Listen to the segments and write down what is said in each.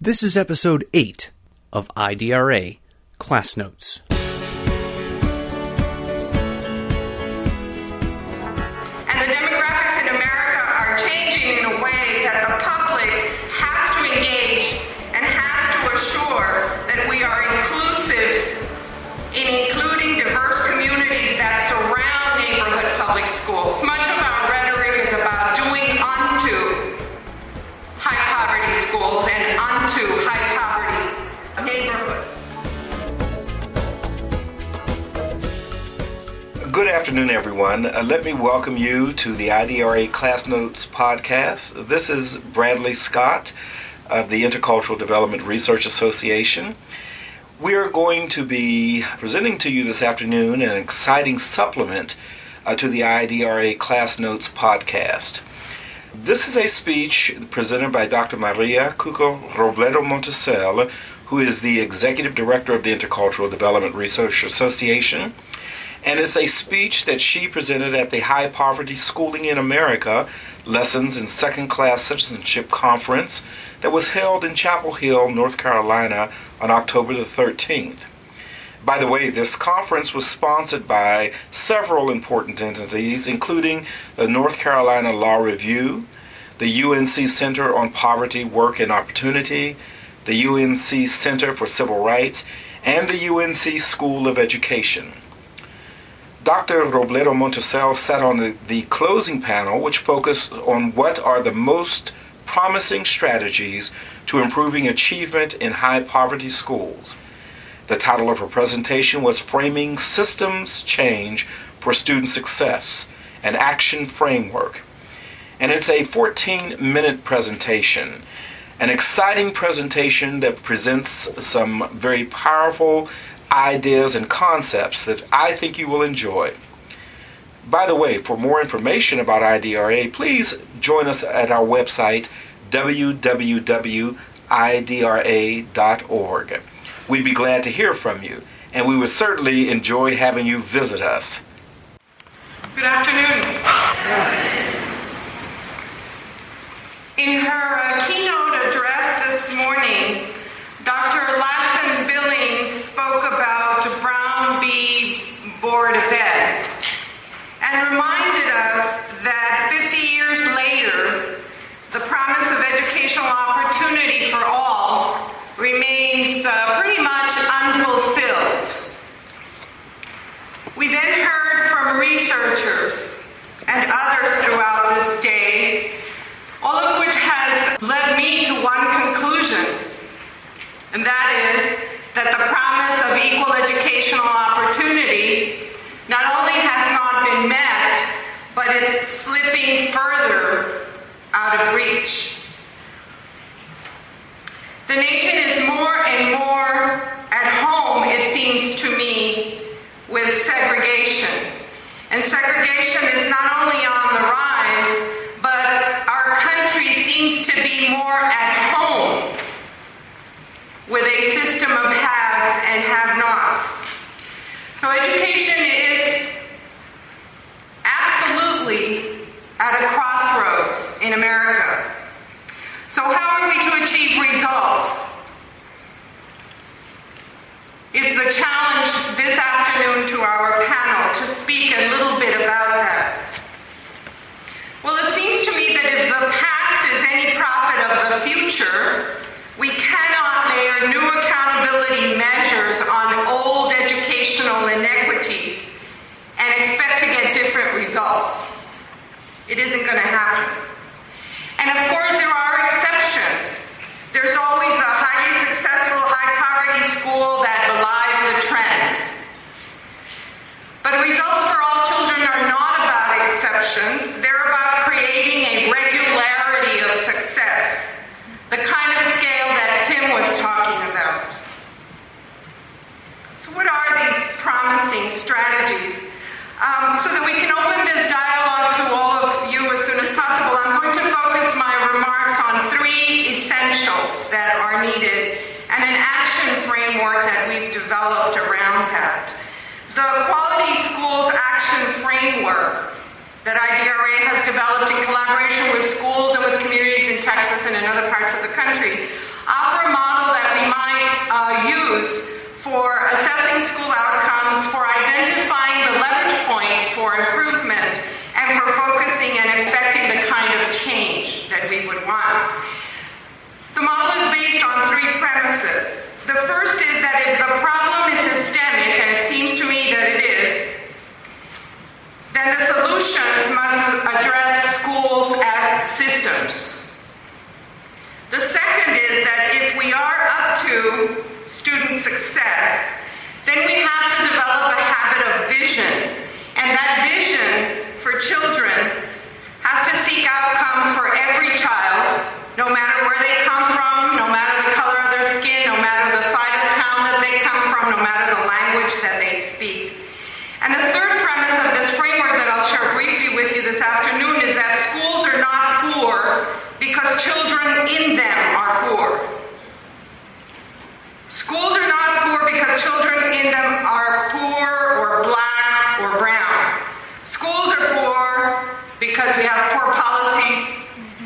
This is episode 8 of IDRA Class Notes. And the demographics in America are changing in a way that the public has to engage and has to assure that we are inclusive in including diverse communities that surround neighborhood public schools. Much of our rhetoric is about doing unto high poverty schools and unto high poverty neighborhoods. Good afternoon, everyone. Let me welcome you to the IDRA Class Notes podcast. This is Bradley Scott of the Intercultural Development Research Association. We are going to be presenting to you this afternoon an exciting supplement to the IDRA Class Notes podcast. This is a speech presented by Dr. Maria Cuco Robledo Monticello, who is the Executive Director of the Intercultural Development Research Association. And it's a speech that she presented at the High Poverty Schooling in America Lessons in Second Class Citizenship Conference that was held in Chapel Hill, North Carolina on October the 13th. By the way, this conference was sponsored by several important entities, including the North Carolina Law Review, the UNC Center on Poverty, Work, and Opportunity, the UNC Center for Civil Rights, and the UNC School of Education. Dr. Robledo Monticello sat on the closing panel, which focused on what are the most promising strategies to improving achievement in high poverty schools. The title of her presentation was Framing Systems Change for Student Success, an Action Framework. And it's a 14-minute presentation, an exciting presentation that presents some very powerful ideas and concepts that I think you will enjoy. By the way, for more information about IDRA, please join us at our website, www.idra.org. We'd be glad to hear from you, and we would certainly enjoy having you visit us. Good afternoon. In her keynote address this morning, Dr. Lassen Billings spoke about Brown v. Board of Ed and reminded us that 50 years later, the promise of educational opportunity for all remains pretty much unfulfilled. We then heard from researchers and others throughout this day, all of which has led me to one conclusion, and that is that the promise of equal educational opportunity not only has not been met, but is slipping further out of reach. The nation is more and more at home, it seems to me, with segregation. And segregation is not only on the rise, but our country seems to be more at home with a system of haves and have-nots. So education is absolutely at a crossroads in America. So how are we to achieve results? Is the challenge this afternoon to our panel to speak a little bit about that. Well, it seems to me that if the past is any prophet of the future, we cannot layer new accountability measures on old educational inequities and expect to get different results. It isn't going to happen. And of course, there are exceptions. There's always the highly successful high poverty school that belies the trends. But results for all children are not about exceptions. They're about creating a regularity of success, the kind of scale that Tim was talking about. So what are these promising strategies? So that we can open this dialogue to all of you as soon as possible, I'm going to focus my remarks on 3 essentials that are needed and an action framework that we've developed around that. The Quality Schools Action Framework that IDRA has developed in collaboration with schools and with communities in Texas and in other parts of the country offer change that we would want. The model is based on three premises. The first is that if the problem is systemic, and it seems to me that it is, then the solutions must address schools as systems. The second is that if we are up to student success, then we have to develop a habit of vision. And that vision for children has to seek outcomes for every child, no matter where they come from, no matter the color of their skin, no matter the side of town that they come from, no matter the language that they speak. And the third premise of this framework that I'll share briefly with you this afternoon is that schools are not poor because children in them are poor. Schools are not poor because children in them are poor or black or brown. Schools are poor because we have poor policies,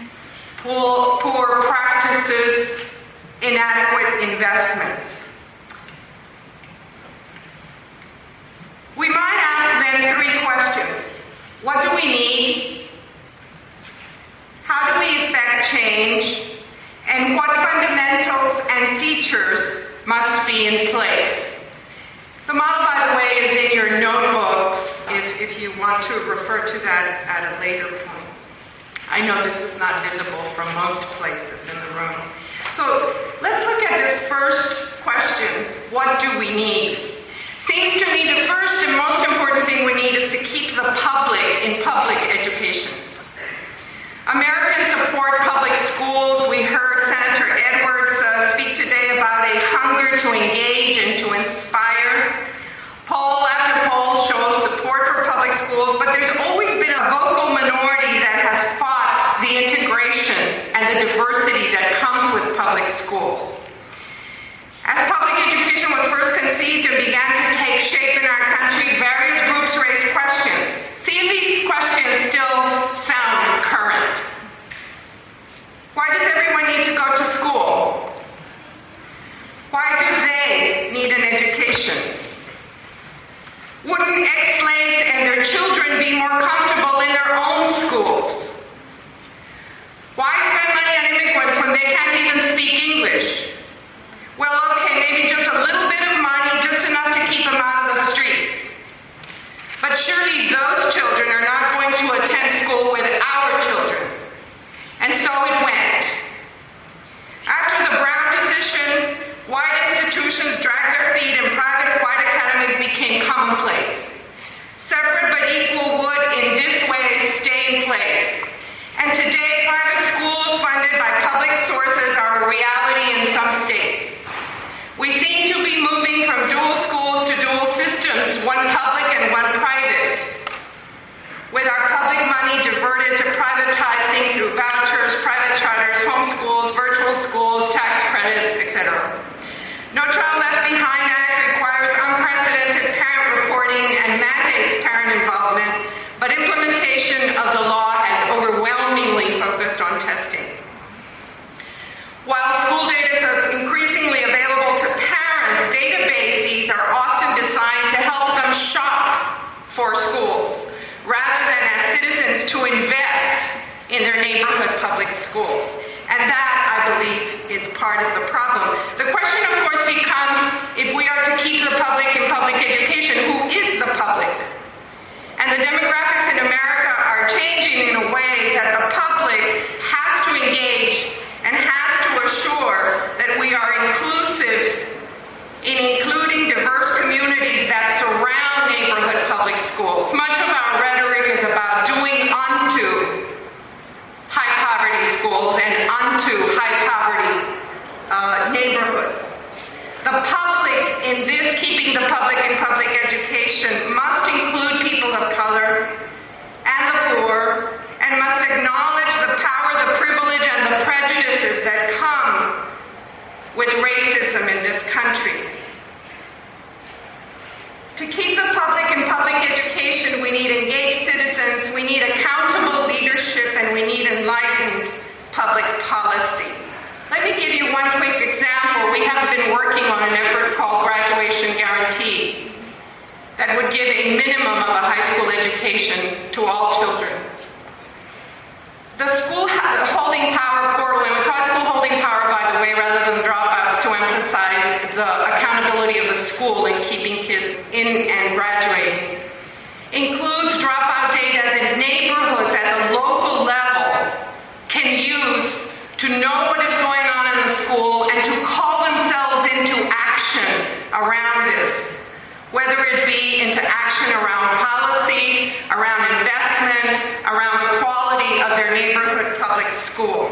poor practices, inadequate investments. We might ask then three questions. What do we need? How do we effect change? And what fundamentals and features must be in place? The model, by the way, is in your notebooks if you want to refer to that at a later point. I know this is not visible from most places in the room. So let's look at this first question. What do we need? Seems to me the first and most important thing we need is to keep the public in public education. Americans support public schools. We heard Senator Edwards speak today about a hunger to engage and to inspire. Poll after poll shows support for public schools, but there's always been a vocal minority that has fought the integration and the diversity that comes with public schools. As public education was first conceived and began to take shape in our country, various groups raised questions. See if these questions still sound current. Why does everyone need to go to school? Why do they need an education? Wouldn't ex-slaves and their children be more comfortable in their own schools? Why spend money on immigrants when they can't even speak English? Well, okay, maybe just a little bit of money, just enough to keep them out of the streets. But surely those children are not going to attend school with our children. And so it went. After the Brown decision, white institutions dragged their feet and private white academies became commonplace. Separate but equal would, in this way, stay in place. And today, private schools funded by public sources are a reality in some states. We seem to be moving from dual schools to dual systems, one public and one private, with our public money diverted to privatizing through vouchers, private charters, homeschools, virtual schools, tax credits, etc. No Child Left Behind Act requires unprecedented parent reporting and mandates parent involvement, but implementation of the law has overwhelmingly focused on testing. While school data is increasingly available to parents, databases are often designed to help them shop for schools, rather than as citizens to invest in their neighborhood public schools. And that, I believe, is part of the problem. The question, of course, becomes, if we are to keep the public in public education, who is the public? And the demographics in America are changing in a way that the public has to engage and has to assure that we are inclusive in including diverse communities that surround neighborhood public schools. Much of our rhetoric is about doing unto high poverty schools and unto high poverty neighborhoods. The public in this keeping the public in public education must include people of color and the poor, and must acknowledge the power, the privilege, and the prejudices that come with racism in this country. To keep the public in public education, we need engaged citizens, we need accountable leadership, and we need enlightened public policy. Let me give you one quick example. We have been working on an effort called Graduation Guarantee that would give a minimum of a high school education to all children. The school holding power portal, and we call it school holding power, by the way, rather than the dropouts, to emphasize the accountability of the school in keeping kids in and graduating, includes dropout data that neighborhoods at the local level can use to know what is going on in the school and to call themselves into action around this, whether it be into action around policy, around investment, around the quality of their neighborhood public school.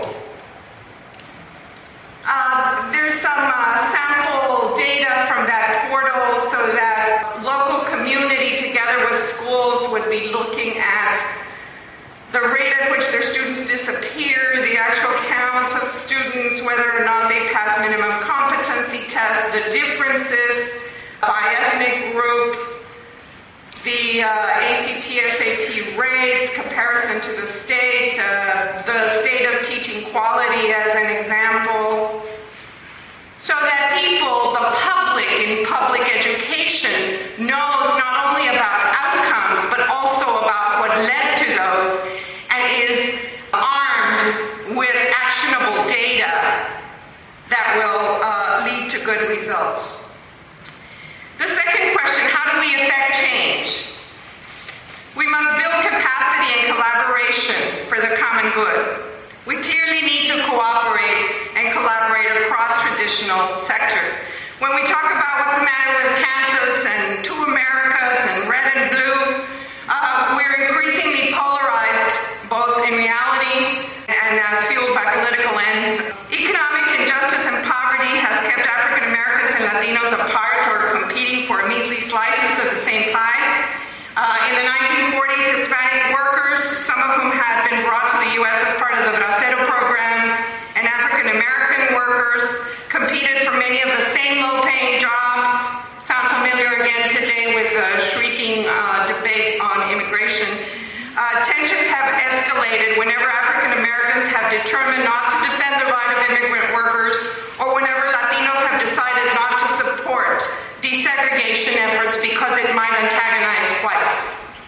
There's some sample data from that portal so that local community together with schools would be looking at the rate at which their students disappear, the actual count of students, whether or not they pass minimum competency tests, the differences by ethnic group, the ACT-SAT rates, comparison to the state of teaching quality as an example, so that people, the public in public education, knows not only about outcomes, but also about what led to those, and is armed with actionable data that will lead to good results. The second question, how do we affect change? We must build capacity and collaboration for the common good. We clearly need to cooperate and collaborate across traditional sectors. When we talk about what's the matter with Kansas and two Americas and red and blue, we're increasingly polarized, both in reality and as fueled by political ends. Economic injustice and poverty has kept African Americans and Latinos apart or competing for measly slices of the same pie. In the 1940s, Hispanic workers, some of whom had been brought to the U.S. as part of the Bracero program, and African American workers competed for many of the same low-paying jobs. Sound familiar again today with the shrieking debate on immigration. Tensions have escalated whenever African Americans have determined not to defend the right of immigrant workers, or whenever Latinos have decided not to support desegregation efforts because it might antagonize whites.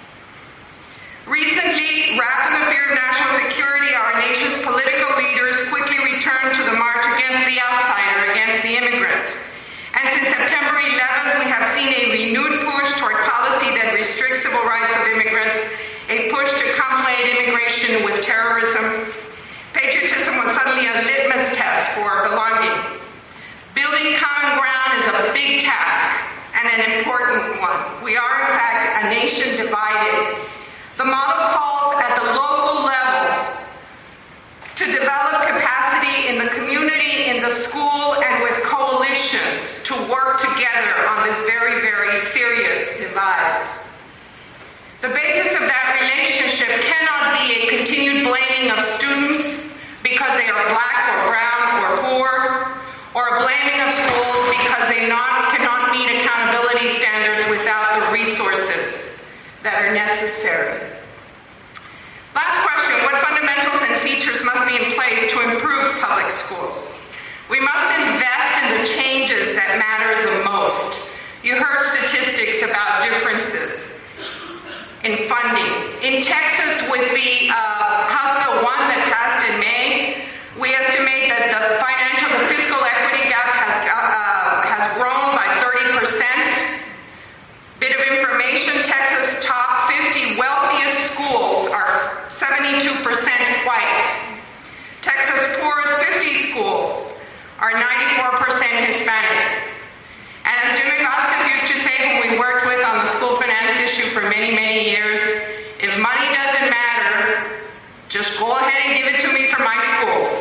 Recently, wrapped in the fear of national security, our nation's political leaders quickly returned to the march against the outsider, against the immigrant. And since September 11th, we have seen a renewed push toward policy that restricts civil rights of immigrants, a push to conflate immigration with terrorism. Patriotism was suddenly a litmus test for belonging. Building common ground is a big task and an important one. We are, in fact, a nation divided. The model calls at the local level to develop capacity in the community, in the school, and with coalitions to work together on this very, very serious divide. The basis of that relationship cannot be a continued blaming of students because they are black or brown or poor, or a blaming of schools because they cannot meet accountability standards without the resources that are necessary. Last question, what fundamentals and features must be in place to improve public schools? We must invest in the changes that matter the most. You heard statistics about differences in funding. In Texas, with the House Bill 1 that passed in May, we estimate that the fiscal equity gap has grown by 30%. Bit of information, Texas' top 50 wealthiest schools are 72% white. Texas' poorest 50 schools are 94% Hispanic. And as Jimmy Vasquez used to say, whom we worked with on the school finance issue for many, many years, if money doesn't matter, just go ahead and give it to me for my schools.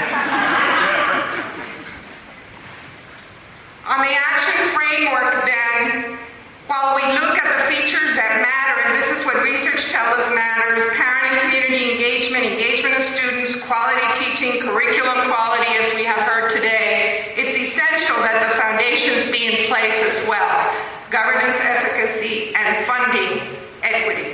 On the action framework, then, while we look at the features that matter, and this is what research tells us matters, parent and community engagement, engagement of students, quality teaching, curriculum quality, as we have heard today, it's essential that the foundations be in place as well. Governance efficacy and funding equity.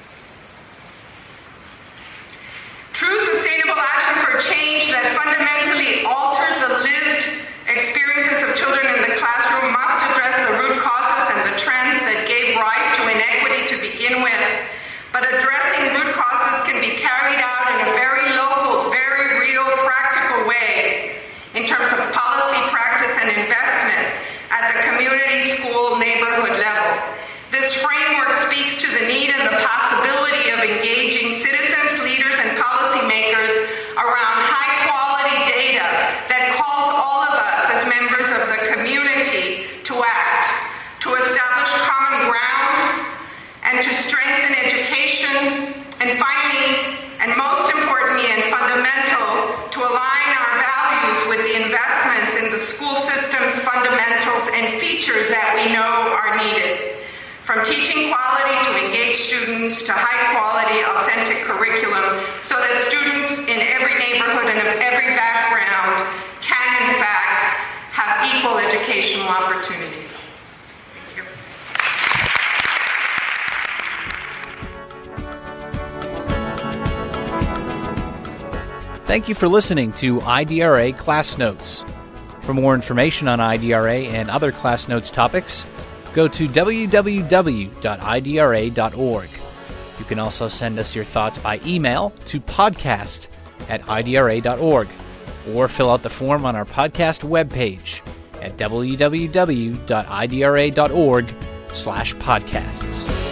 True sustainable action for change that fundamentally alters the lived experiences of children in the classroom must address the root causes and the trends that gave rise to inequity to begin with. But addressing root causes can be carried out in a very speaks to the need and the possibility of engaging citizens, leaders, and policymakers around high-quality data that calls all of us as members of the community to act, to establish common ground, and to strengthen education, and finally, and most importantly and fundamental, to align our values with the investments in the school system's fundamentals and features that we know are needed. From teaching quality to engaged students to high-quality, authentic curriculum so that students in every neighborhood and of every background can, in fact, have equal educational opportunity. Thank you. Thank you for listening to IDRA Class Notes. For more information on IDRA and other Class Notes topics, go to www.idra.org. You can also send us your thoughts by email to podcast@idra.org or fill out the form on our podcast webpage at www.idra.org/podcasts.